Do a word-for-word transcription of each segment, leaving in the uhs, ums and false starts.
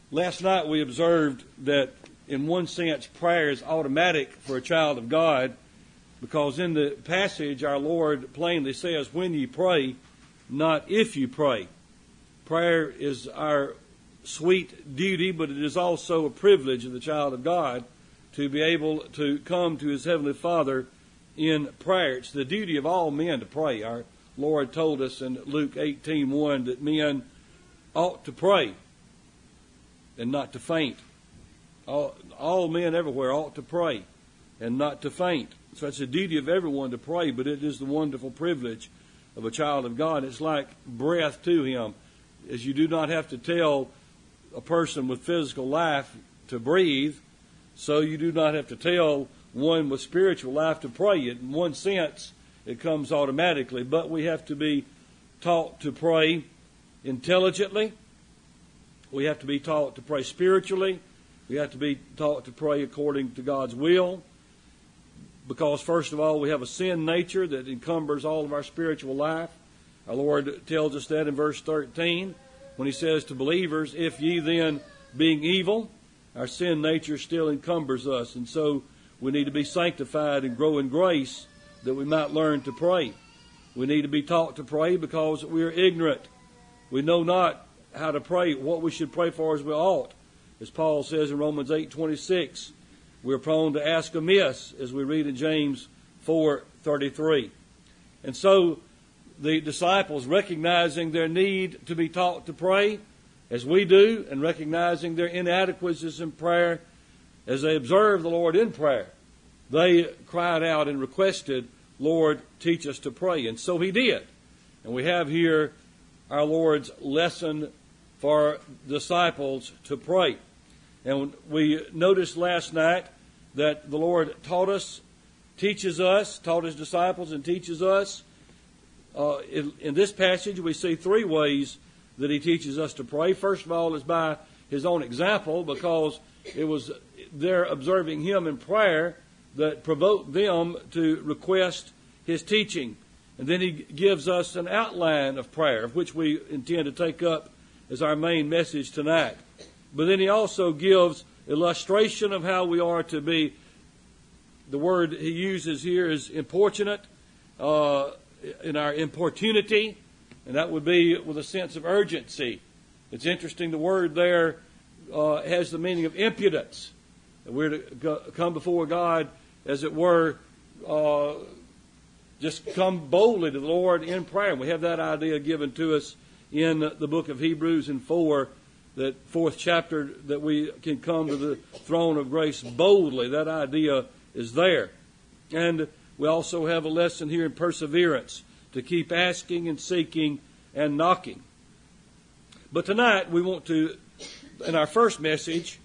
Last night we observed that in one sense prayer is automatic for a child of God, because in the passage our Lord plainly says, when ye pray, not if you pray. Prayer is our sweet duty, but it is also a privilege of the child of God to be able to come to his Heavenly Father in prayer. It's the duty of all men to pray. Our Lord told us in Luke eighteen one that men ought to pray and not to faint. All, all men everywhere ought to pray and not to faint. So it's the duty of everyone to pray, but it is the wonderful privilege of a child of God. It's like breath to him, as you do not have to tell a person with physical life to breathe, so you do not have to tell one with spiritual life to pray. In one sense, it comes automatically, but we have to be taught to pray intelligently. We have to be taught to pray spiritually. We have to be taught to pray according to God's will, because first of all, we have a sin nature that encumbers all of our spiritual life. Our Lord tells us that in verse thirteen, when he says to believers, if ye then, being evil, our sin nature still encumbers us. And so we need to be sanctified and grow in grace that we might learn to pray. We need to be taught to pray because we are ignorant. We know not how to pray, what we should pray for as we ought. As Paul says in Romans eight twenty-six, we're prone to ask amiss, as we read in James four thirty-three. And so the disciples, recognizing their need to be taught to pray, as we do, and recognizing their inadequacies in prayer, as they observed the Lord in prayer, they cried out and requested, Lord, teach us to pray. And so he did. And we have here our Lord's lesson for disciples to pray. And we noticed last night that the Lord taught us, teaches us, taught his disciples and teaches us. Uh, in, in this passage, we see three ways that he teaches us to pray. First of all is by his own example, because it was their observing him in prayer that provoked them to request his teaching. And then he gives us an outline of prayer, of which we intend to take up as our main message tonight. But then he also gives illustration of how we are to be. The word he uses here is importunate, uh, in our importunity, and that would be with a sense of urgency. It's interesting, the word there uh, has the meaning of impudence. We're to go, come before God, as it were, uh, just come boldly to the Lord in prayer. And we have that idea given to us in the book of Hebrews in four, that fourth chapter, that we can come to the throne of grace boldly. That idea is there. And we also have a lesson here in perseverance, to keep asking and seeking and knocking. But tonight we want to, in our first message,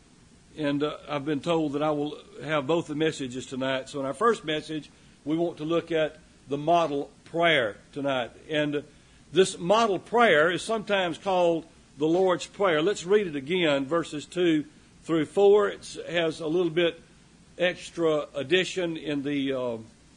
and uh, I've been told that I will have both the messages tonight. So in our first message, we want to look at the model prayer tonight. And this model prayer is sometimes called the Lord's Prayer. Let's read it again, verses two through four. It has a little bit extra addition in the uh,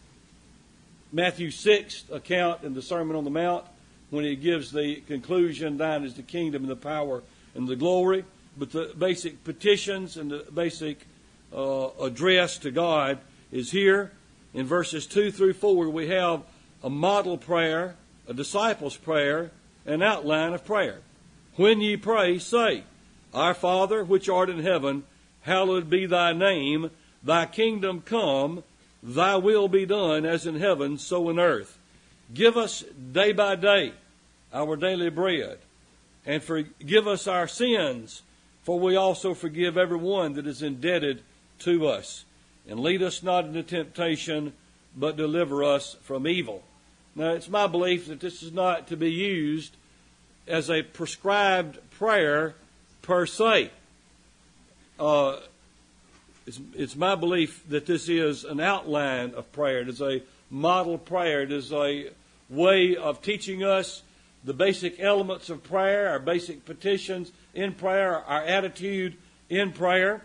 Matthew six account in the Sermon on the Mount, when he gives the conclusion, thine is the kingdom and the power and the glory. But the basic petitions and the basic uh, address to God is here. In verses two through four, we have a model prayer, a disciple's prayer, an outline of prayer. When ye pray, say, Our Father, which art in heaven, hallowed be thy name. Thy kingdom come, thy will be done, as in heaven, so in earth. Give us day by day our daily bread, and forgive us our sins, for we also forgive every one that is indebted to us. And lead us not into temptation, but deliver us from evil. Now, it's my belief that this is not to be used as a prescribed prayer per se. Uh, it's, it's my belief that this is an outline of prayer. It is a model prayer. It is a way of teaching us the basic elements of prayer, our basic petitions in prayer, our attitude in prayer.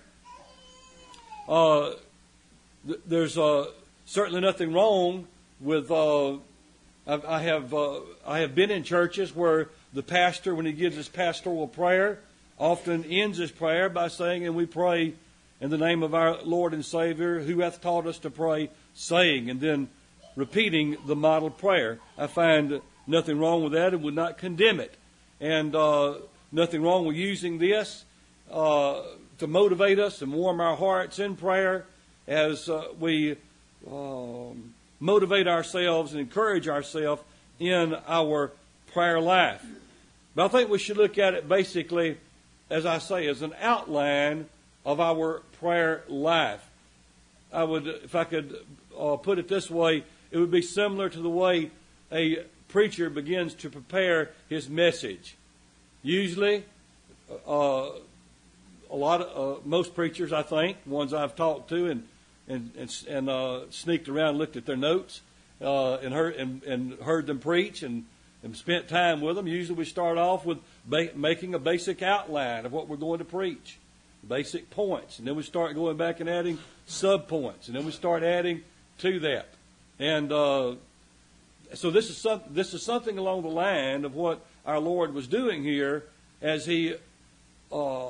Uh, th- there's uh, certainly nothing wrong with. Uh, I, I have uh, I have been in churches where the pastor, when he gives his pastoral prayer, often ends his prayer by saying, and we pray in the name of our Lord and Savior, who hath taught us to pray, saying, and then repeating the model prayer. I find nothing wrong with that and would not condemn it. And uh, nothing wrong with using this uh, to motivate us and warm our hearts in prayer as uh, we um, motivate ourselves and encourage ourselves in our prayer life. But I think we should look at it basically, as I say, as an outline of our prayer life. I would, if I could uh, put it this way, it would be similar to the way a preacher begins to prepare his message. Usually, uh, a lot of uh, most preachers, I think, ones I've talked to and and and, and uh, sneaked around, and looked at their notes, uh, and heard and, and heard them preach, and, and spent time with them. Usually, we start off with ba- making a basic outline of what we're going to preach, basic points, and then we start going back and adding sub points, and then we start adding to that. And uh, so this is some, this is something along the line of what our Lord was doing here as he uh,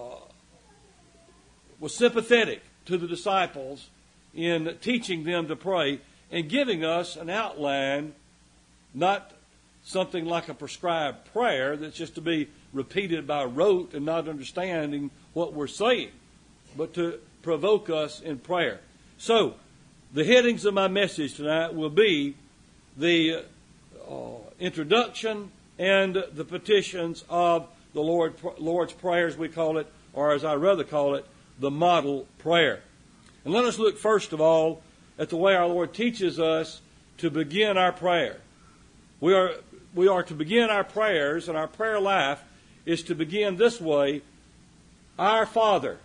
was sympathetic to the disciples in teaching them to pray and giving us an outline, not something like a prescribed prayer that's just to be repeated by rote and not understanding what we're saying, but to provoke us in prayer. So, the headings of my message tonight will be the uh, introduction and the petitions of the Lord, Lord's Prayer, as we call it, or as I rather call it, the model prayer. And let us look first of all at the way our Lord teaches us to begin our prayer. We are, we are to begin our prayers, and our prayer life is to begin this way: Our Father,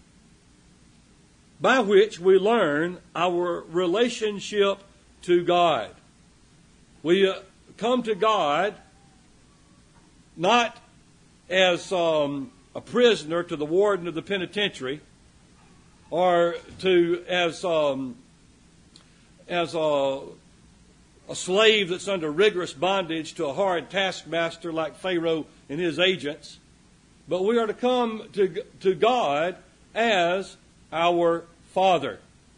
by which we learn our relationship to God. We uh, come to God not as um, a prisoner to the warden of the penitentiary, or to as um, as a, a slave that's under rigorous bondage to a hard taskmaster like Pharaoh and his agents, but we are to come to to God as our Father.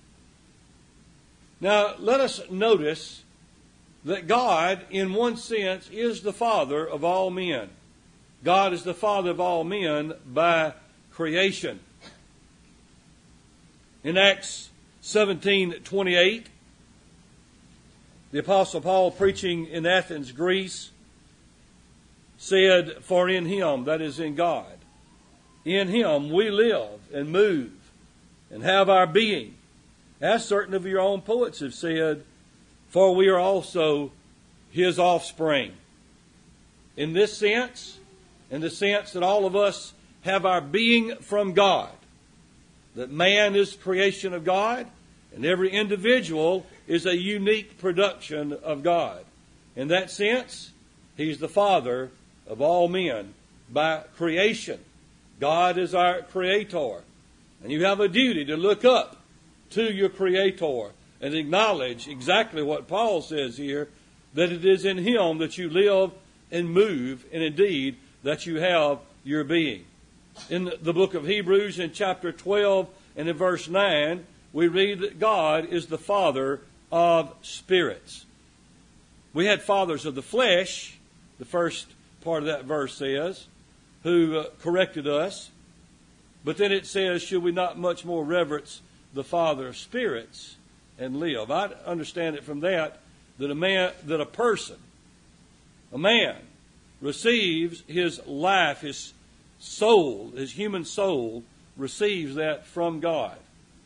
Now, let us notice that God, in one sense, is the Father of all men. God is the Father of all men by creation. In Acts seventeen twenty-eight, the Apostle Paul, preaching in Athens, Greece, said, "For in Him," that is in God, "in Him we live and move and have our being, as certain of your own poets have said, for we are also His offspring." In this sense, in the sense that all of us have our being from God, that man is creation of God, and every individual is a unique production of God. In that sense, He's the Father of all men by creation. God is our Creator. And you have a duty to look up to your Creator and acknowledge exactly what Paul says here, that it is in Him that you live and move, and indeed that you have your being. In the book of Hebrews, in chapter twelve and in verse nine, we read that God is the Father of spirits. We had fathers of the flesh, the first part of that verse says, who uh, corrected us. But then it says, should we not much more reverence the Father of spirits and live? I understand it from that, that a man, that a person, a man, receives his life, his soul, his human soul, receives that from God.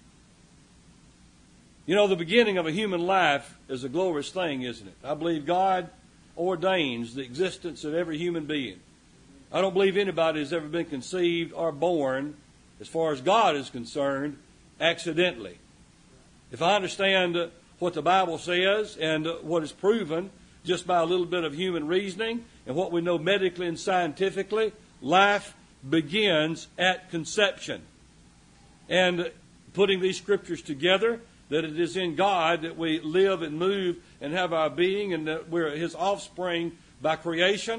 You know, the beginning of a human life is a glorious thing, isn't it? I believe God ordains the existence of every human being. I don't believe anybody has ever been conceived or born, as far as God is concerned, accidentally. If I understand what the Bible says and what is proven just by a little bit of human reasoning and what we know medically and scientifically, life begins at conception. And putting these scriptures together, that it is in God that we live and move and have our being, and that we're His offspring by creation,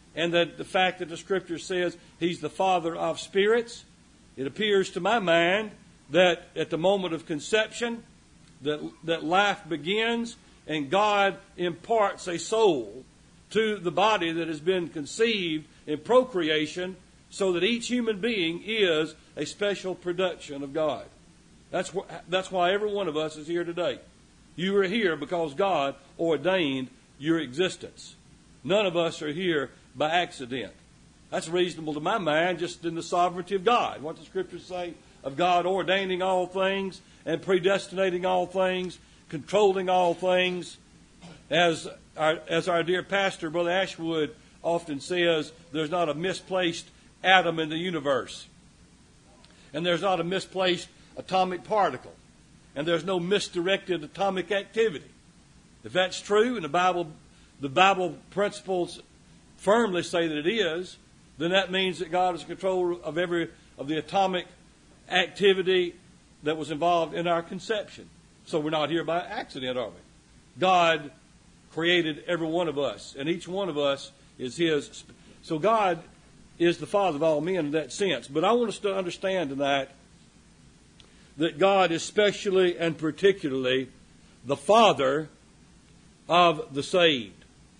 and that the fact that the Scripture says He's the Father of spirits, it appears to my mind that at the moment of conception, that, that life begins and God imparts a soul to the body that has been conceived in procreation, so that each human being is a special production of God. That's, wh- that's why every one of us is here today. You are here because God ordained your existence. None of us are here by accident. That's reasonable to my mind, just in the sovereignty of God. What the Scriptures say of God ordaining all things and predestinating all things, controlling all things. As our, as our dear pastor, Brother Ashwood, often says, there's not a misplaced atom in the universe. And there's not a misplaced atomic particle. And there's no misdirected atomic activity. If that's true, and the Bible, the Bible principles firmly say that it is, then that means that God is in control of every of the atomic activity that was involved in our conception. So we're not here by accident, are we? God created every one of us, and each one of us is His. So God is the Father of all men in that sense. But I want us to understand tonight that God is specially and particularly the Father of the saved.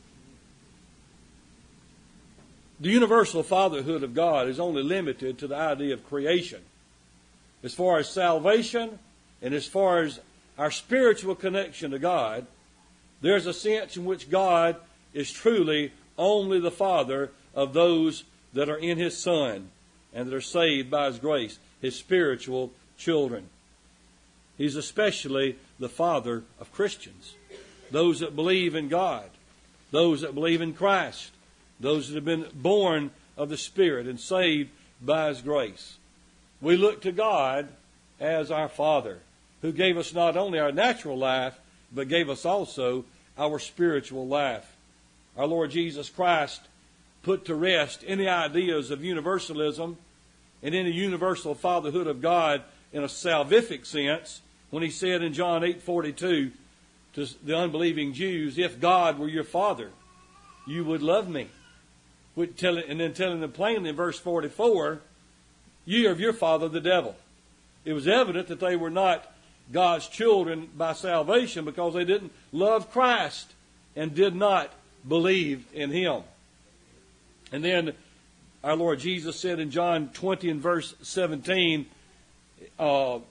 The universal fatherhood of God is only limited to the idea of creation. As far as salvation and as far as our spiritual connection to God, there's a sense in which God is truly only the Father of those that are in His Son and that are saved by His grace, His spiritual children. He's especially the Father of Christians, those that believe in God, those that believe in Christ, those that have been born of the Spirit and saved by His grace. We look to God as our Father, who gave us not only our natural life, but gave us also our spiritual life. Our Lord Jesus Christ put to rest any ideas of universalism and any universal fatherhood of God in a salvific sense when He said in John eight forty-two to the unbelieving Jews, if God were your Father, you would love me. And then telling them plainly in verse forty-four, ye are of your father the devil. It was evident that they were not God's children by salvation because they didn't love Christ and did not believe in Him. And then our Lord Jesus said in John twenty and verse seventeen, uh,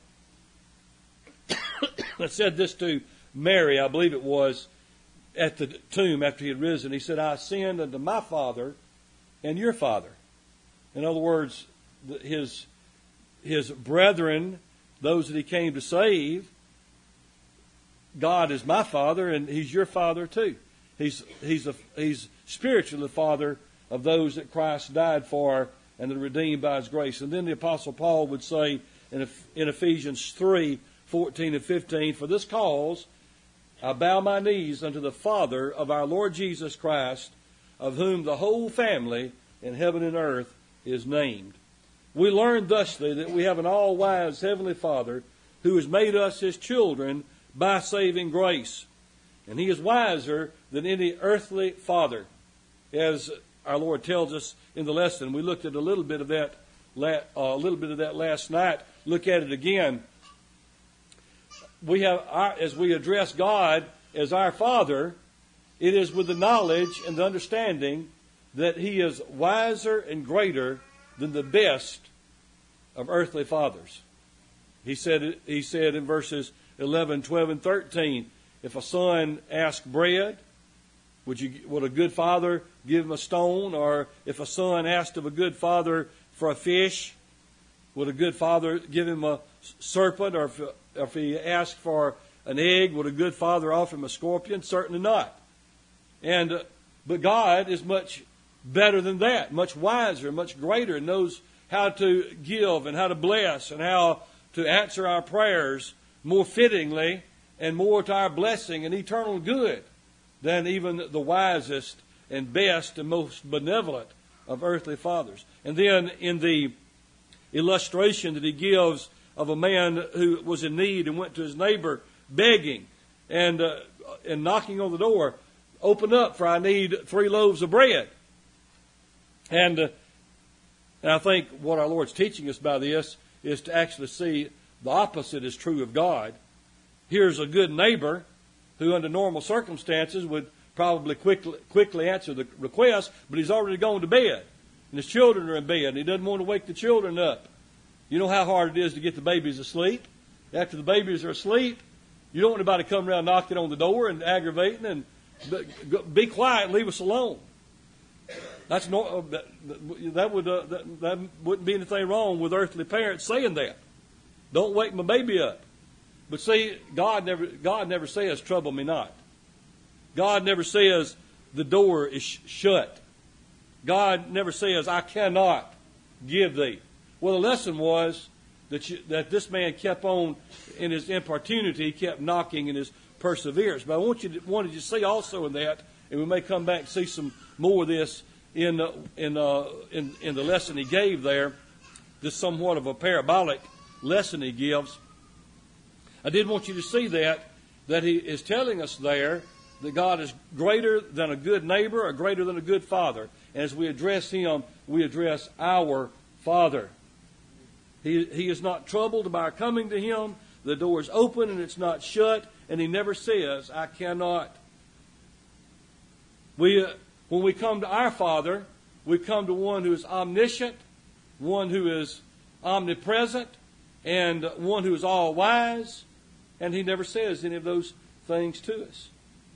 said this to Mary, I believe it was, at the tomb after He had risen. He said, I ascend unto my Father and your Father. In other words, his, his brethren, those that He came to save, God is my Father and He's your Father too. He's, he's, a, he's spiritually the Father of those that Christ died for and that are redeemed by His grace. And then the Apostle Paul would say in, in Ephesians three, fourteen and fifteen, for this cause I bow my knees unto the Father of our Lord Jesus Christ, of whom the whole family in heaven and earth is named. We learn thusly that we have an all-wise Heavenly Father who has made us His children by saving grace. And He is wiser than any earthly father. As our Lord tells us in the lesson, we looked at a little bit of that, uh, a little bit of that last night. Look at it again. We have, our, as we address God as our Father, it is with the knowledge and the understanding that He is wiser and greater than the best of earthly fathers. He said, he said in verses eleven, twelve, and thirteen, if a son asks bread, would you, would a good father give him a stone? Or if a son asked of a good father for a fish, would a good father give him a serpent? Or if, or if he asked for an egg, would a good father offer him a scorpion? Certainly not. And uh, but God is much better than that, much wiser, much greater, and knows how to give and how to bless and how to answer our prayers more fittingly and more to our blessing and eternal good than even the wisest and best and most benevolent of earthly fathers. And then in the illustration that he gives of a man who was in need and went to his neighbor begging and uh, and knocking on the door, open up, for I need three loaves of bread. And, uh, and I think what our Lord's teaching us by this is to actually see the opposite is true of God. Here's a good neighbor who under normal circumstances would probably quickly, quickly answer the request, but he's already gone to bed. And his children are in bed, and he doesn't want to wake the children up. You know how hard it is to get the babies asleep. After the babies are asleep, you don't want anybody to come around knocking on the door and aggravating and be quiet and leave us alone. That's no, that, that would uh, that, that wouldn't be anything wrong with earthly parents saying that. Don't wake my baby up. But see, God never God never says, trouble me not. God never says the door is sh- shut. God never says, I cannot give thee. Well, the lesson was that you, that this man kept on in his importunity, he kept knocking in his perseverance. But I want you to, wanted you to see also in that, and we may come back and see some more of this in uh, in, uh, in in the lesson he gave there. This somewhat of a parabolic lesson he gives. I did want you to see that that he is telling us there that God is greater than a good neighbor or greater than a good father. And as we address him, we address our Father. He, he is not troubled by our coming to him. The door is open and it's not shut. And he never says, I cannot. We, uh, when we come to our Father, we come to one who is omniscient, one who is omnipresent, and one who is all-wise. And he never says any of those things to us.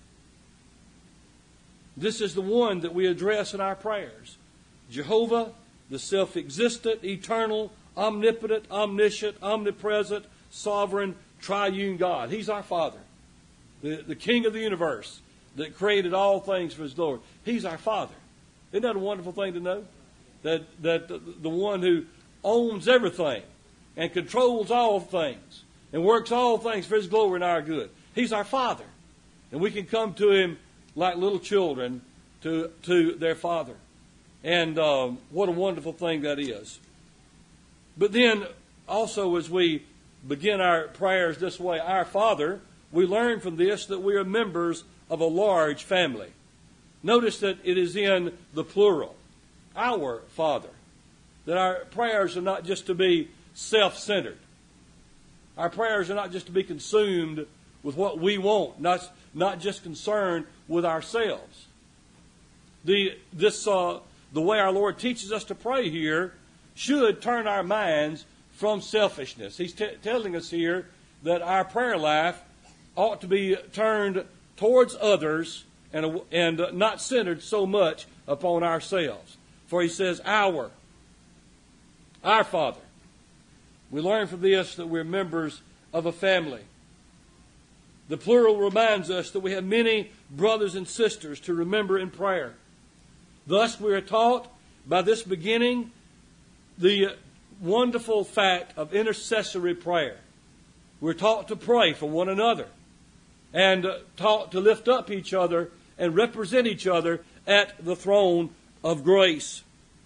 This is the one that we address in our prayers. Jehovah, the self-existent, eternal, omnipotent, omniscient, omnipresent, sovereign, triune God. He's our Father. The, the King of the universe that created all things for his glory. He's our Father. Isn't that a wonderful thing to know? That, that the, the one who owns everything and controls all things and works all things for his glory and our good. He's our Father. And we can come to him like little children to, to their Father. And um, what a wonderful thing that is. But then also as we begin our prayers this way, our Father, we learn from this that we are members of a large family. Notice that it is in the plural. Our Father. That our prayers are not just to be self-centered. Our prayers are not just to be consumed with what we want, not, not just concerned with ourselves. The, this, uh, the way our Lord teaches us to pray here should turn our minds from selfishness. He's t- telling us here that our prayer life ought to be turned towards others and, and not centered so much upon ourselves. For he says, our, our Father. We learn from this that we're members of a family. The plural reminds us that we have many brothers and sisters to remember in prayer. Thus we are taught by this beginning the wonderful fact of intercessory prayer. We're taught to pray for one another and taught to lift up each other and represent each other at the throne of grace.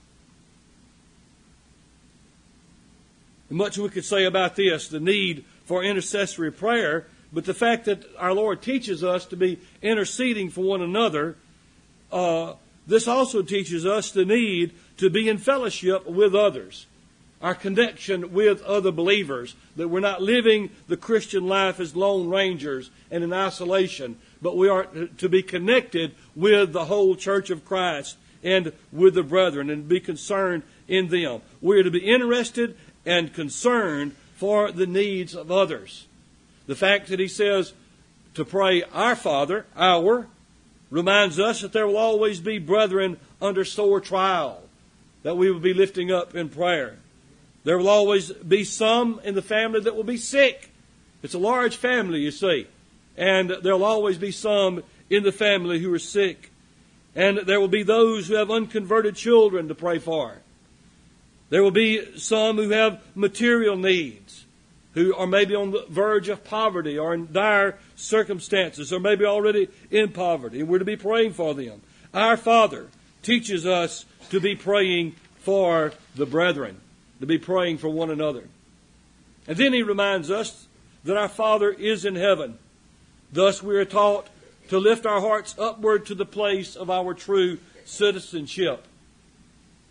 Much we could say about this, the need for intercessory prayer, but the fact that our Lord teaches us to be interceding for one another, uh, this also teaches us the need to be in fellowship with others. Our connection with other believers, that we're not living the Christian life as lone rangers and in isolation, but we are to be connected with the whole church of Christ and with the brethren and be concerned in them. We are to be interested and concerned for the needs of others. The fact that he says to pray our Father, our, reminds us that there will always be brethren under sore trial that we will be lifting up in prayer. There will always be some in the family that will be sick. It's a large family, you see. And there will always be some in the family who are sick. And there will be those who have unconverted children to pray for. There will be some who have material needs, who are maybe on the verge of poverty or in dire circumstances, or maybe already in poverty. And we're to be praying for them. Our Father teaches us to be praying for the brethren, to be praying for one another. And then he reminds us that our Father is in heaven. Thus we are taught to lift our hearts upward to the place of our true citizenship.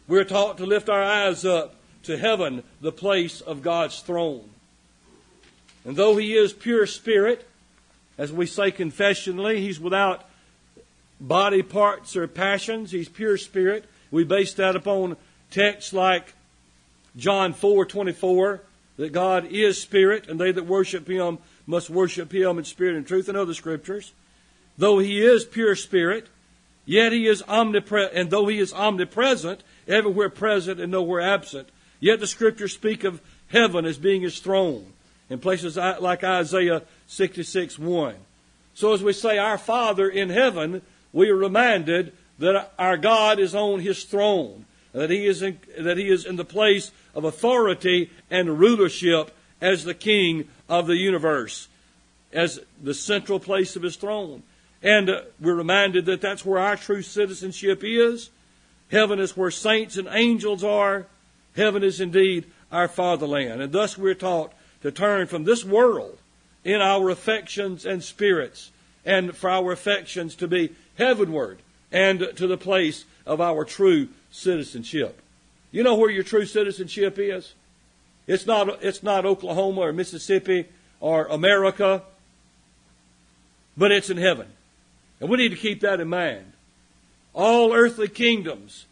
We're taught to lift our eyes up to heaven, the place of God's throne. And though He is pure spirit, as we say confessionally, He's without body parts or passions. He's pure spirit. We base that upon texts like John four twenty-four, that God is spirit, and they that worship Him must worship Him in spirit and truth, and other scriptures. Though He is pure spirit, yet He is omnipresent, and though He is omnipresent, everywhere present and nowhere absent, yet the scriptures speak of heaven as being His throne, in places like Isaiah sixty-six one. So as we say, our Father in heaven, we are reminded that our God is on His throne, that He is in, that He is in the place of authority and rulership as the King of the universe, as the central place of His throne. And uh, we're reminded that that's where our true citizenship is. Heaven is where saints and angels are. Heaven is indeed our fatherland. And thus we're taught to turn from this world in our affections and spirits, and for our affections to be heavenward and to the place of our true citizenship. You know where your true citizenship is? It's not, it's not Oklahoma or Mississippi or America, but it's in heaven. And we need to keep that in mind. All earthly kingdoms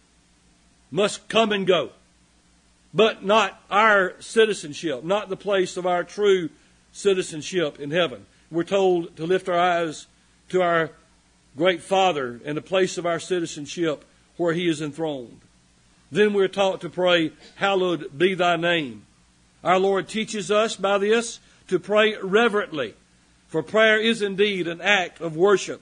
must come and go, but not our citizenship, not the place of our true citizenship in heaven. We're told to lift our eyes to our great Father and the place of our citizenship where He is enthroned. Then we're taught to pray, hallowed be Thy name. Our Lord teaches us by this to pray reverently, for prayer is indeed an act of worship.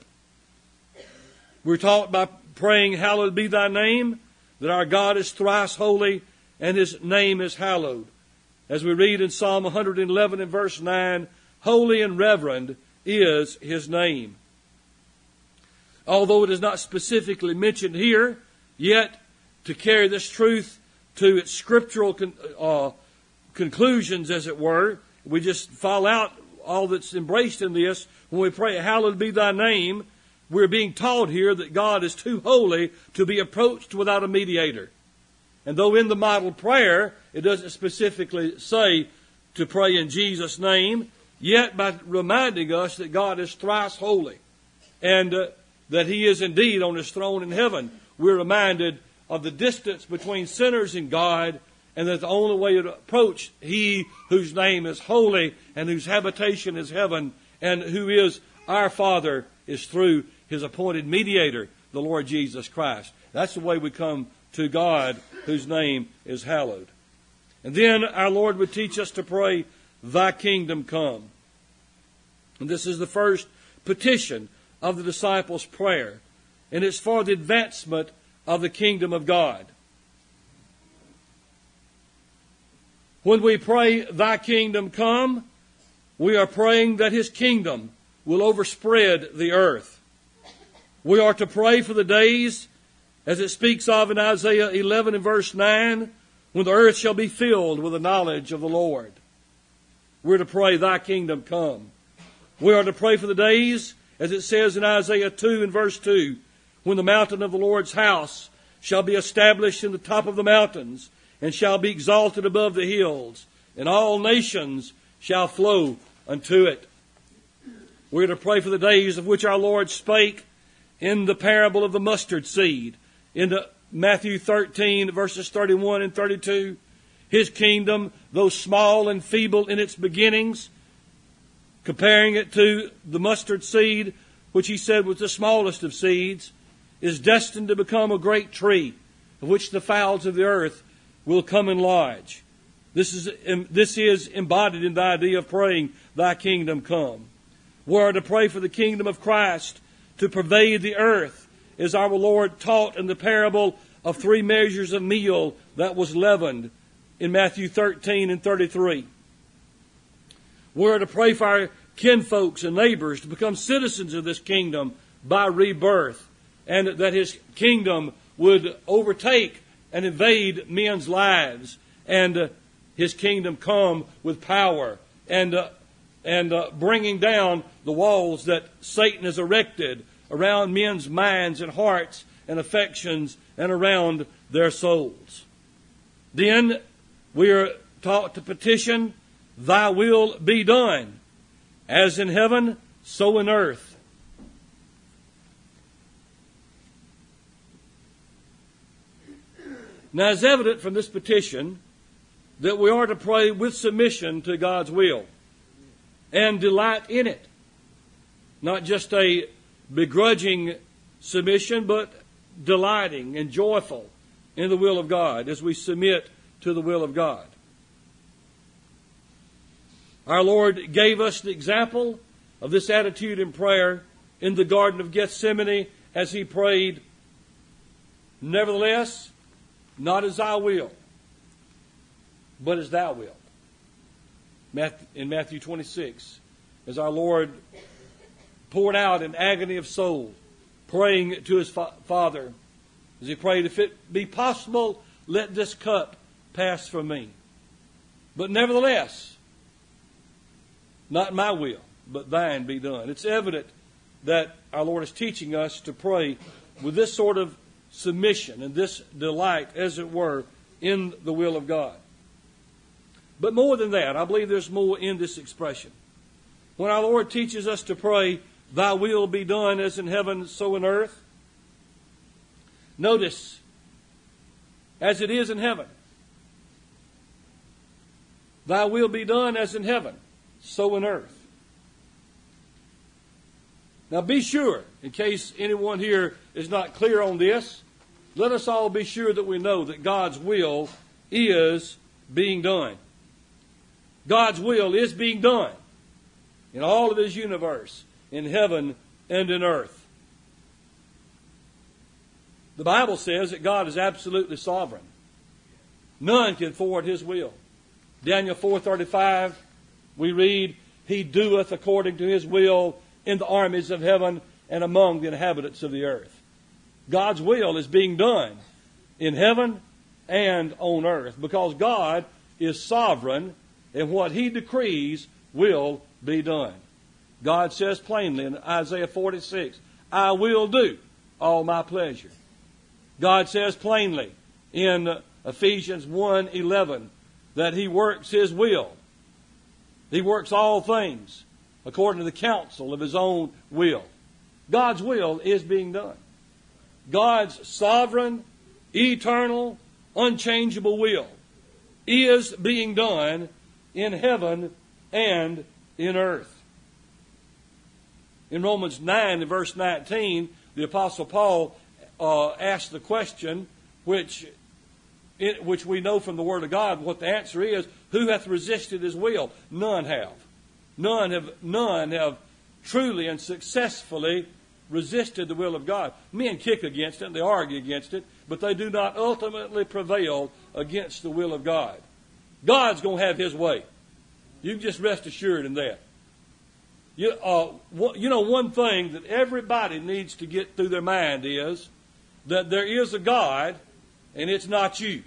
We're taught by praying, hallowed be Thy name, that our God is thrice holy and His name is hallowed. As we read in Psalm one hundred eleven and verse nine, holy and reverend is His name. Although it is not specifically mentioned here, yet to carry this truth to its scriptural con- uh, conclusions, as it were, we just fall out all that's embraced in this. When we pray, hallowed be Thy name, we're being taught here that God is too holy to be approached without a mediator. And though in the model prayer, it doesn't specifically say to pray in Jesus' name, yet by reminding us that God is thrice holy and uh, that He is indeed on His throne in heaven, we're reminded of the distance between sinners and God, and that the only way to approach He whose name is holy and whose habitation is heaven and who is our Father is through His appointed mediator, the Lord Jesus Christ. That's the way we come to God whose name is hallowed. And then our Lord would teach us to pray, Thy kingdom come. And this is the first petition of the disciples' prayer. And it's for the advancement of the kingdom of God. When we pray, Thy kingdom come, we are praying that His kingdom will overspread the earth. We are to pray for the days, as it speaks of in Isaiah eleven and verse nine, when the earth shall be filled with the knowledge of the Lord. We're to pray, Thy kingdom come. We are to pray for the days, as it says in Isaiah two and verse two, when the mountain of the Lord's house shall be established in the top of the mountains, and shall be exalted above the hills, and all nations shall flow unto it. We're to pray for the days of which our Lord spake in the parable of the mustard seed, in the Matthew thirteen, verses thirty-one and thirty-two. His kingdom, though small and feeble in its beginnings, comparing it to the mustard seed, which He said was the smallest of seeds, is destined to become a great tree, of which the fowls of the earth will come and lodge. This is, this is embodied in the idea of praying, Thy kingdom come. We are to pray for the kingdom of Christ to pervade the earth, as our Lord taught in the parable of three measures of meal that was leavened in Matthew thirteen and thirty-three. We are to pray for our kinfolks and neighbors to become citizens of this kingdom by rebirth, and that His kingdom would overtake and invade men's lives, and uh, His kingdom come with power and uh, and uh, bringing down the walls that Satan has erected around men's minds and hearts and affections and around their souls. Then we are taught to petition, thy will be done, as in heaven, so in earth. Now, it's evident from this petition that we are to pray with submission to God's will and delight in it. Not just a begrudging submission, but delighting and joyful in the will of God as we submit to the will of God. Our Lord gave us the example of this attitude in prayer in the Garden of Gethsemane as he prayed, nevertheless, not as I will, but as thou wilt. In Matthew twenty-six, as our Lord poured out in agony of soul, praying to his fa- Father, as he prayed, if it be possible, let this cup pass from me. But nevertheless, not my will, but thine be done. It's evident that our Lord is teaching us to pray with this sort of submission and this delight, as it were, in the will of God. But more than that, I believe there's more in this expression. When our Lord teaches us to pray, thy will be done as in heaven, so in earth, notice, as it is in heaven. Thy will be done as in heaven, so in earth. Now be sure, in case anyone here is not clear on this, let us all be sure that we know that God's will is being done. God's will is being done in all of his universe, in heaven and in earth. The Bible says that God is absolutely sovereign. None can thwart his will. Daniel four thirty-five, we read, he doeth according to his will in the armies of heaven and among the inhabitants of the earth. God's will is being done in heaven and on earth because God is sovereign and what he decrees will be done. God says plainly in Isaiah forty-six, I will do all my pleasure. God says plainly in Ephesians one eleven that he works his will. He works all things according to the counsel of his own will. God's will is being done. God's sovereign, eternal, unchangeable will is being done in heaven and in earth. In Romans nine, in verse nineteen, the Apostle Paul uh, asked the question, which, it, which we know from the Word of God, what the answer is, who hath resisted his will? None have. None have, none have truly and successfully resisted the will of God. Men kick against it, and they argue against it, but they do not ultimately prevail against the will of God. God's going to have his way. You can just rest assured in that. You, uh, you know, one thing that everybody needs to get through their mind is that there is a God, and it's not you.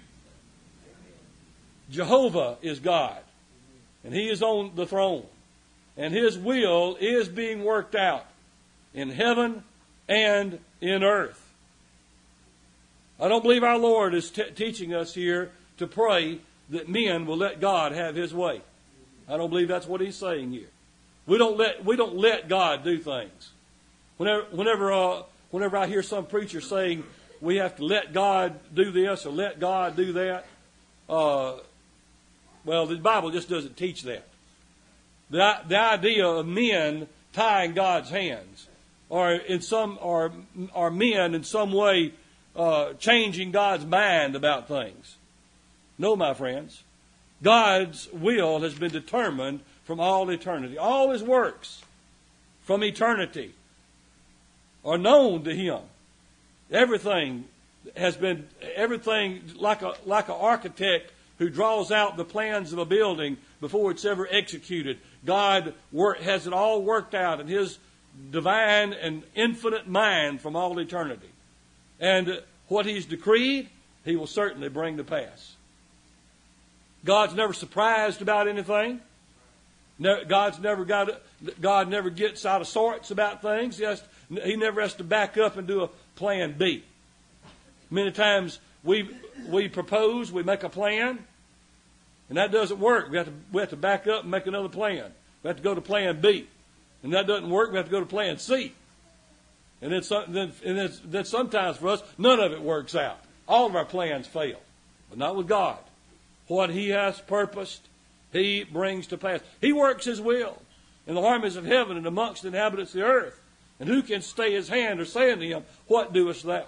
Jehovah is God, and he is on the throne, and his will is being worked out in heaven and in earth. I don't believe our Lord is t- teaching us here to pray that men will let God have his way. I don't believe that's what he's saying here. We don't let we don't let God do things. Whenever whenever uh, whenever I hear some preacher saying we have to let God do this or let God do that, uh, well, the Bible just doesn't teach that. The the idea of men tying God's hands, or in some or or men in some way uh, changing God's mind about things. No, my friends, God's will has been determined from all eternity. All his works from eternity are known to him. Everything has been, everything like a like an architect who draws out the plans of a building before it's ever executed. God work, has it all worked out in his divine and infinite mind from all eternity. And what he's decreed, he will certainly bring to pass. God's never surprised about anything. God's never got. God never gets out of sorts about things. He, has, he never has to back up and do a plan B. Many times we we propose, we make a plan, and that doesn't work. We have to we have to back up and make another plan. We have to go to plan B, and that doesn't work. We have to go to plan C, and then some, then and then, then sometimes for us none of it works out. All of our plans fail, but not with God. What He has purposed, He brings to pass. He works His will in the armies of heaven and amongst the inhabitants of the earth. And who can stay His hand or say unto Him, what doest thou?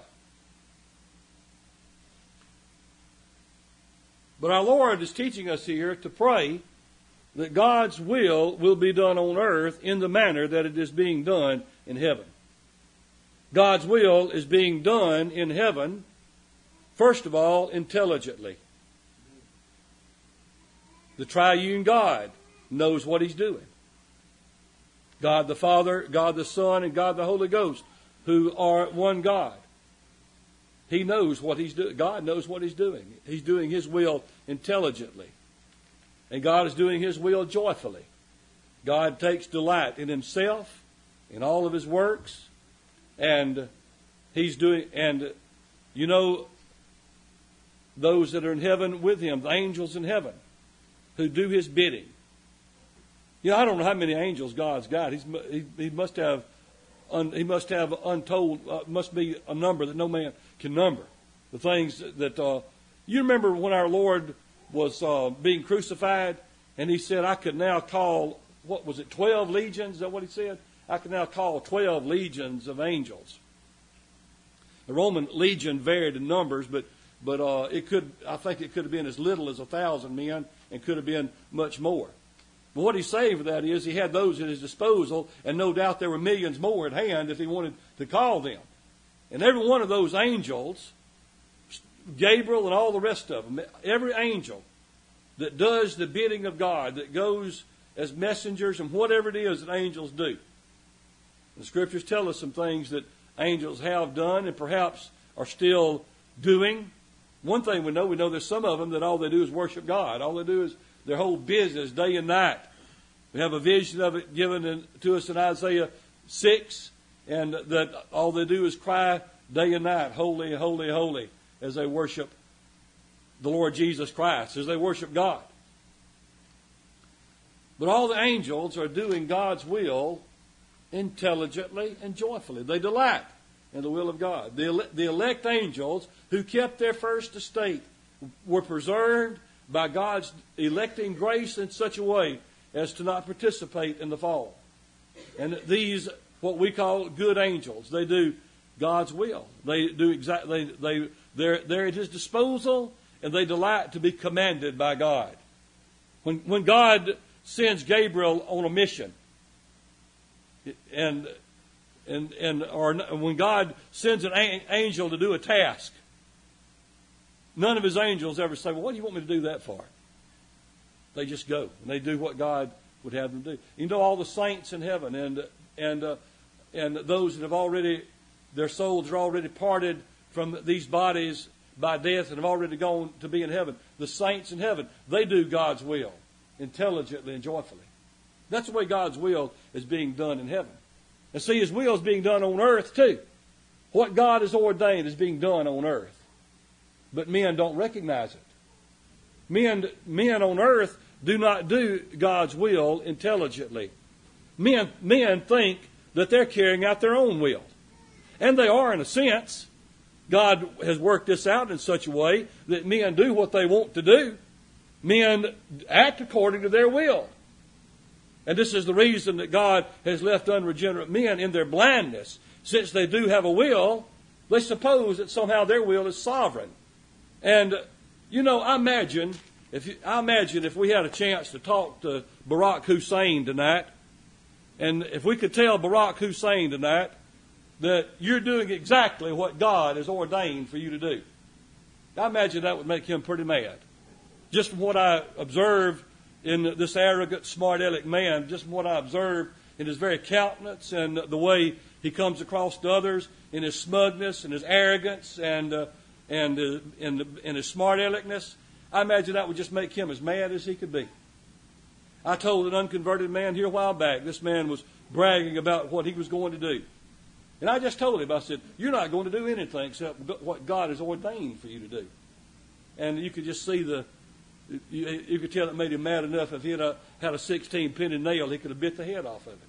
But our Lord is teaching us here to pray that God's will will be done on earth in the manner that it is being done in heaven. God's will is being done in heaven, first of all, intelligently. The triune God knows what He's doing. God the Father, God the Son, and God the Holy Ghost, who are one God. He knows what He's doing. God knows what He's doing. He's doing His will intelligently. And God is doing His will joyfully. God takes delight in Himself, in all of His works, and He's doing, and you know, those that are in heaven with Him, the angels in heaven, who do His bidding. You know, I don't know how many angels God's got. He's, he, he must have, un, he must have untold, uh, must be a number that no man can number. The things that, uh, you remember when our Lord was uh, being crucified, and He said, I could now call, what was it, twelve legions? Is that what He said? I can now call twelve legions of angels. The Roman legion varied in numbers, but but uh, it could, I think it could have been as little as a thousand men, and could have been much more. But what He's saying for that is He had those at His disposal, and no doubt there were millions more at hand if He wanted to call them. And every one of those angels, Gabriel and all the rest of them, every angel that does the bidding of God, that goes as messengers and whatever it is that angels do. The Scriptures tell us some things that angels have done and perhaps are still doing. One thing we know, we know there's some of them that all they do is worship God. All they do is their whole business, day and night. We have a vision of it given in, to us in Isaiah six, and that all they do is cry day and night, holy, holy, holy, as they worship the Lord Jesus Christ, as they worship God. But all the angels are doing God's will intelligently and joyfully. They delight in the will of God. The, ele- the elect angels who kept their first estate were preserved by God's electing grace in such a way as to not participate in the fall. And these, what we call good angels, they do God's will. They do exactly, they, they, they're, they're at His disposal, and they delight to be commanded by God. When, when God sends Gabriel on a mission, and and and or when God sends an angel to do a task, none of His angels ever say, well, what do you want me to do that for? They just go, and they do what God would have them do. You know, all the saints in heaven, and and uh, and those that have already, their souls are already parted from these bodies by death and have already gone to be in heaven. The saints in heaven, they do God's will intelligently and joyfully. That's the way God's will is being done in heaven. And see, His will is being done on earth too. What God has ordained is being done on earth. But men don't recognize it. Men, men on earth do not do God's will intelligently. Men, men think that they're carrying out their own will. And they are in a sense. God has worked this out in such a way that men do what they want to do. Men act according to their will. And this is the reason that God has left unregenerate men in their blindness. Since they do have a will, they suppose that somehow their will is sovereign. And, you know, I imagine if you, I imagine if we had a chance to talk to Barack Hussein tonight, and if we could tell Barack Hussein tonight that you're doing exactly what God has ordained for you to do, I imagine that would make him pretty mad. Just from what I observe in this arrogant, smart-aleck man, just from what I observe in his very countenance and the way he comes across to others, in his smugness and his arrogance and uh, and uh, in, the, in his smart-aleckness, I imagine that would just make him as mad as he could be. I told an unconverted man here a while back, this man was bragging about what he was going to do. And I just told him, I said, you're not going to do anything except what God has ordained for you to do. And you could just see the, you, you could tell it made him mad enough. If he had a, had a sixteen penny nail, he could have bit the head off of it.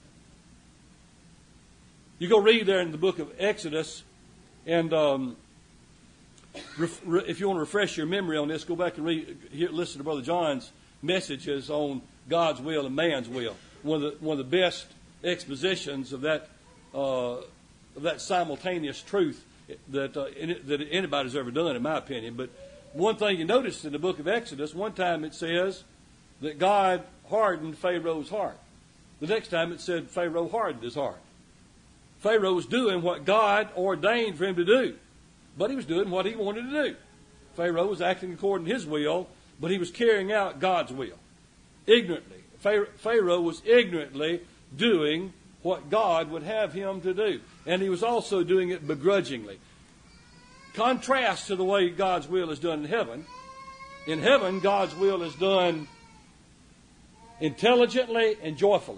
You go read there in the book of Exodus, and um, ref, re, if you want to refresh your memory on this, go back and read, hear, listen to Brother John's messages on God's will and man's will. One of the, one of the best expositions of that uh, of that simultaneous truth that uh, in, that anybody's ever done, in my opinion. But one thing you notice in the book of Exodus, one time it says that God hardened Pharaoh's heart. The next time it said Pharaoh hardened his heart. Pharaoh was doing what God ordained for him to do, but he was doing what he wanted to do. Pharaoh was acting according to his will, but he was carrying out God's will ignorantly. Pharaoh was ignorantly doing what God would have him to do. And he was also doing it begrudgingly. Contrast to the way God's will is done in heaven. In heaven, God's will is done intelligently and joyfully.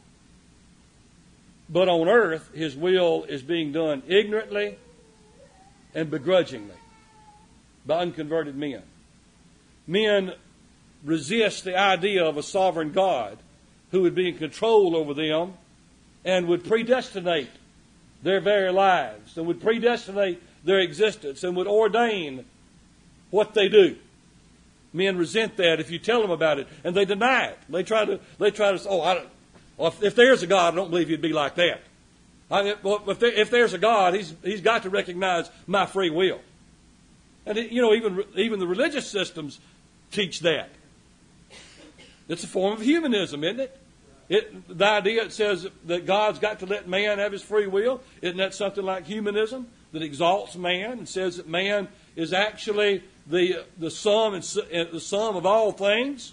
But on earth, his will is being done ignorantly and begrudgingly by unconverted men. Men resist the idea of a sovereign God who would be in control over them and would predestinate their very lives and would predestinate their existence and would ordain what they do. Men resent that if you tell them about it, and they deny it. They try to, they try to say, oh, I don't, well, if, if there's a God, I don't believe he'd be like that. I, well, if, there, if there's a God, he's, he's got to recognize my free will. And, it, you know, even, even the religious systems teach that. It's a form of humanism, isn't it? It, the idea it says that God's got to let man have his free will. Isn't that something like humanism that exalts man and says that man is actually the the sum and the sum of all things?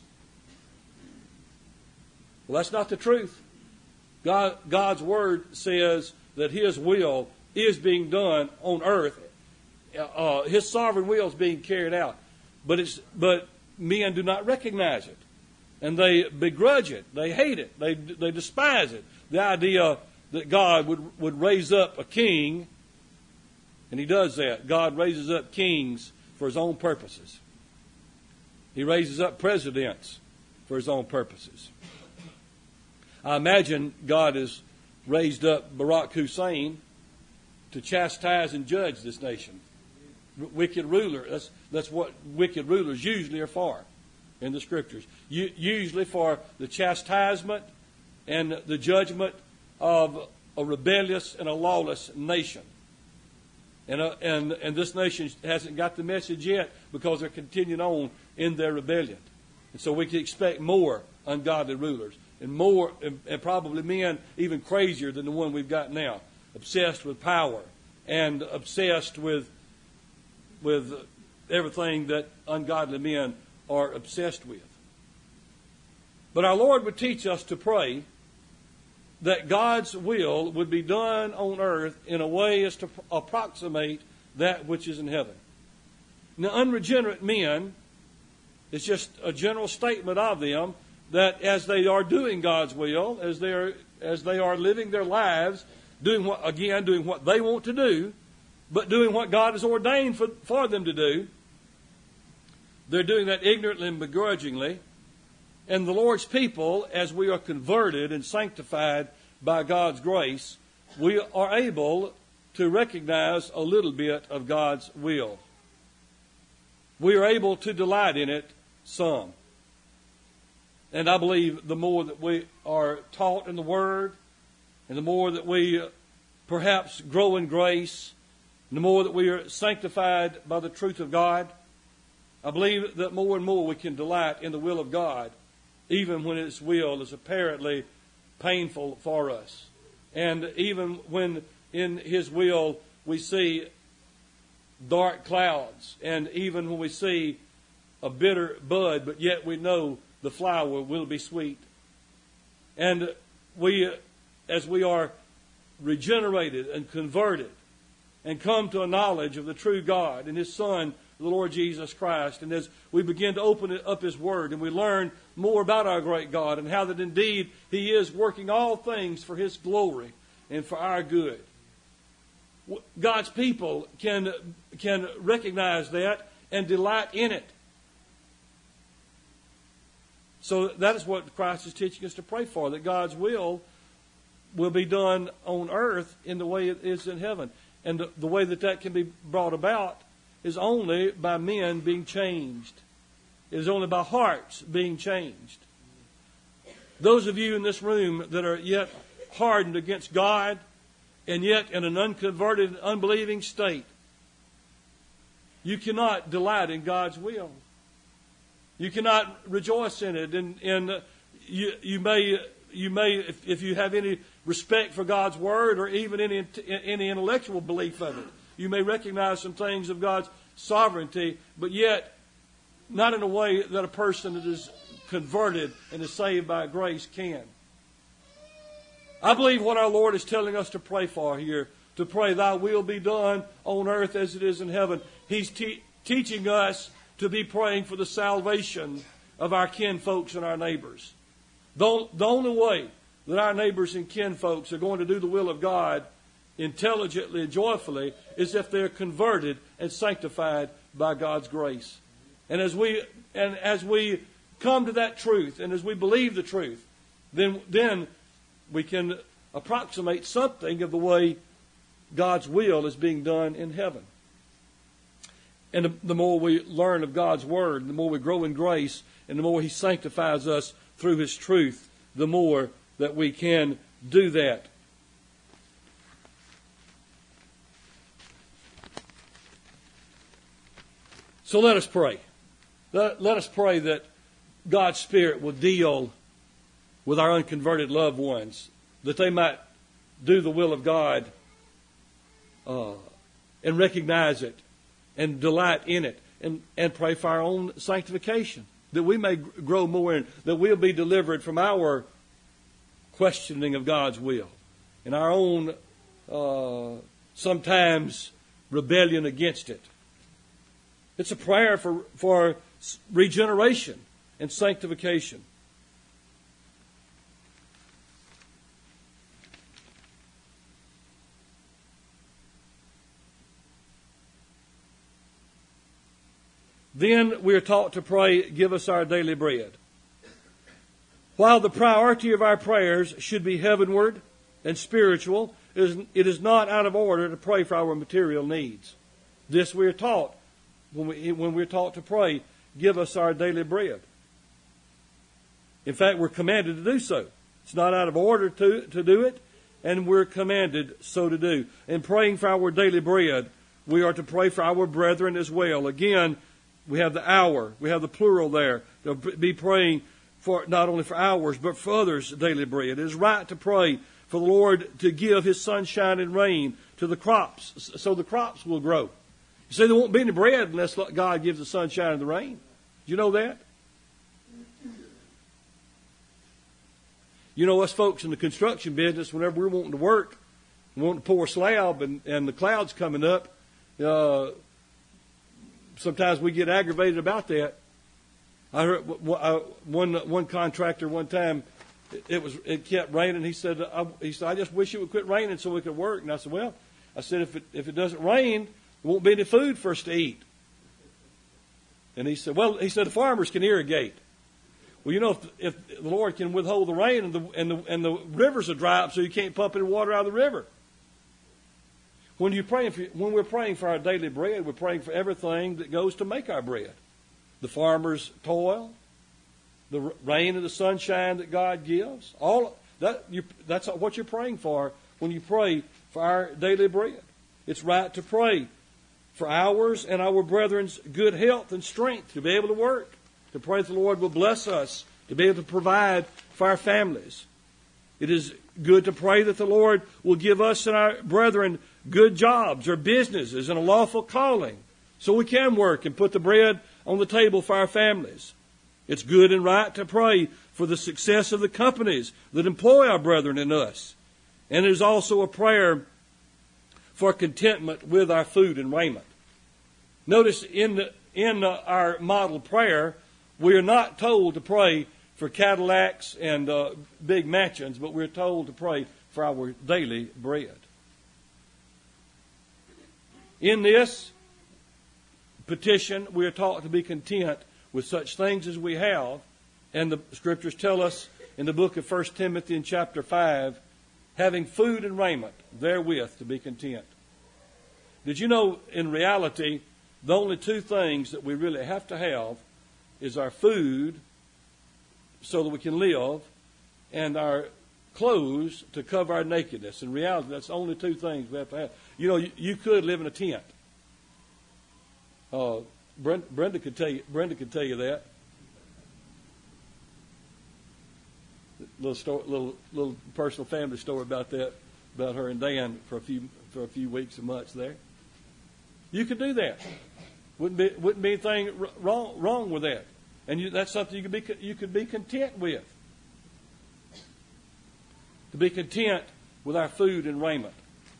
Well, that's not the truth. God, God's word says that his will is being done on earth. Uh, his sovereign will is being carried out, but it's but men do not recognize it. And they begrudge it. They hate it. They they despise it. The idea that God would, would raise up a king, and he does that. God raises up kings for his own purposes. He raises up presidents for his own purposes. I imagine God has raised up Barack Hussein to chastise and judge this nation. Wicked ruler. That's, that's what wicked rulers usually are for in the Scriptures. Usually for the chastisement and the judgment of a rebellious and a lawless nation. And, uh, and, and this nation hasn't got the message yet because they're continuing on in their rebellion. And so we can expect more ungodly rulers and more, and, and probably men even crazier than the one we've got now, obsessed with power and obsessed with, with everything that ungodly men are obsessed with. But our Lord would teach us to pray that God's will would be done on earth in a way as to approximate that which is in heaven. Now, unregenerate men, it's just a general statement of them that as they are doing God's will, as they are, as they are living their lives, doing what, again, doing what they want to do, but doing what God has ordained for, for them to do, they're doing that ignorantly and begrudgingly. And the Lord's people, as we are converted and sanctified by God's grace, we are able to recognize a little bit of God's will. We are able to delight in it some. And I believe the more that we are taught in the Word, and the more that we perhaps grow in grace, and the more that we are sanctified by the truth of God, I believe that more and more we can delight in the will of God, even when His will is apparently painful for us. And even when in His will we see dark clouds, and even when we see a bitter bud, but yet we know the flower will be sweet. And we, as we are regenerated and converted and come to a knowledge of the true God and His Son, the Lord Jesus Christ, and as we begin to open up His Word and we learn more about our great God and how that indeed He is working all things for His glory and for our good, God's people can, can recognize that and delight in it. So that is what Christ is teaching us to pray for, that God's will will be done on earth in the way it is in heaven. And the, the way that that can be brought about is only by men being changed. It is only by hearts being changed. Those of you in this room that are yet hardened against God and yet in an unconverted, unbelieving state, you cannot delight in God's will. You cannot rejoice in it. And, and uh, you, you may, you may if, if you have any respect for God's Word or even any, any intellectual belief of it, you may recognize some things of God's sovereignty, but yet not in a way that a person that is converted and is saved by grace can. I believe what our Lord is telling us to pray for here, to pray, Thy will be done on earth as it is in heaven. He's te- teaching us to be praying for the salvation of our kinfolks and our neighbors. The, the only way that our neighbors and kinfolks are going to do the will of God intelligently and joyfully is if they're converted and sanctified by God's grace. And as we and as we come to that truth, and as we believe the truth, then then we can approximate something of the way God's will is being done in heaven. And the, the more we learn of God's Word, the more we grow in grace, and the more He sanctifies us through His truth, the more that we can do that. So let us pray. Let, let us pray that God's Spirit will deal with our unconverted loved ones, that they might do the will of God uh, and recognize it and delight in it, and, and pray for our own sanctification, that we may grow more in, that we'll be delivered from our questioning of God's will and our own uh, sometimes rebellion against it. It's a prayer for, for regeneration and sanctification. Then we are taught to pray, give us our daily bread. While the priority of our prayers should be heavenward and spiritual, it is not out of order to pray for our material needs. This we are taught when, we, when we're taught to pray, give us our daily bread. In fact, we're commanded to do so. It's not out of order to, to do it, and we're commanded so to do. In praying for our daily bread, we are to pray for our brethren as well. Again, we have the hour. We have the plural there. They'll be praying for not only for ours, but for others' daily bread. It is right to pray for the Lord to give His sunshine and rain to the crops, so the crops will grow. You see, there won't be any bread unless God gives the sunshine and the rain. Do you know that? You know, us folks in the construction business, whenever we're wanting to work, we want to pour a slab and, and the cloud's coming up, uh, sometimes we get aggravated about that. I heard one one contractor one time, it was it kept raining. He said, I, he said, I just wish it would quit raining so we could work. And I said, well, I said, if it if it doesn't rain, there won't be any food for us to eat. And he said, well, he said the farmers can irrigate. Well, you know, if, if the Lord can withhold the rain and the and the and the rivers are dry up, so you can't pump any water out of the river. When you praying for, when we're praying for our daily bread, we're praying for everything that goes to make our bread. The farmer's toil, the rain and the sunshine that God gives. All that you, that's what you're praying for when you pray for our daily bread. It's right to pray for ours and our brethren's good health and strength to be able to work. To pray that the Lord will bless us to be able to provide for our families. It is good to pray that the Lord will give us and our brethren good jobs or businesses and a lawful calling so we can work and put the bread on the table for our families. It's good and right to pray for the success of the companies that employ our brethren and us. And it is also a prayer for contentment with our food and raiment. Notice in the, in uh, our model prayer, we are not told to pray for Cadillacs and uh, big mansions, but we're told to pray for our daily bread. In this petition, we are taught to be content with such things as we have. And the Scriptures tell us in the book of First Timothy in chapter five, having food and raiment, therewith to be content. Did you know, in reality, the only two things that we really have to have is our food so that we can live, and our clothes to cover our nakedness. In reality, that's the only two things we have to have. You know, you, you could live in a tent. Uh, Brenda, Brenda could tell you. Brenda could tell you that. Little story, little little personal family story about that, about her and Dan for a few for a few weeks and months there. You could do that. Wouldn't be wouldn't be anything wrong wrong with that, and you, that's something you could be you could be content with. To be content with our food and raiment.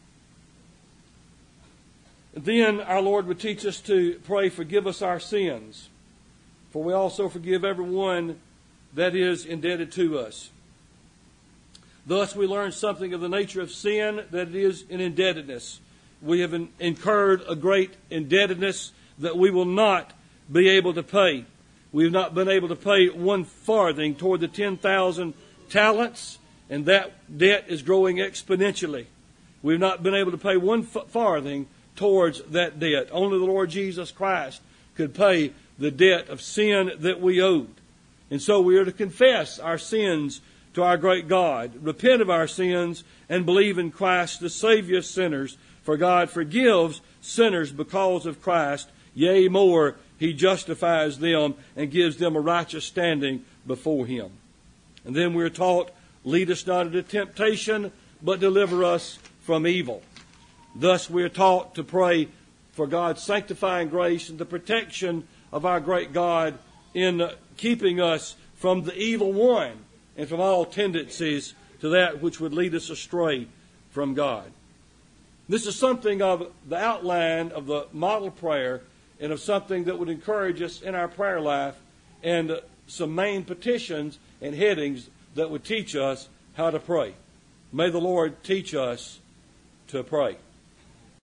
Then our Lord would teach us to pray, forgive us our sins, for we also forgive everyone that is indebted to us. Thus we learn something of the nature of sin, that it is an indebtedness. We have incurred a great indebtedness that we will not be able to pay. We have not been able to pay one farthing toward the ten thousand talents, and that debt is growing exponentially. We've not been able to pay one farthing towards that debt. Only the Lord Jesus Christ could pay the debt of sin that we owed. And so we are to confess our sins to our great God, repent of our sins, and believe in Christ, the Savior of sinners. For God forgives sinners because of Christ. Yea, more, He justifies them and gives them a righteous standing before Him. And then we are taught, lead us not into temptation, but deliver us from evil. Thus we are taught to pray for God's sanctifying grace and the protection of our great God in keeping us from the evil one and from all tendencies to that which would lead us astray from God. This is something of the outline of the model prayer and of something that would encourage us in our prayer life, and some main petitions and headings that would teach us how to pray. May the Lord teach us to pray.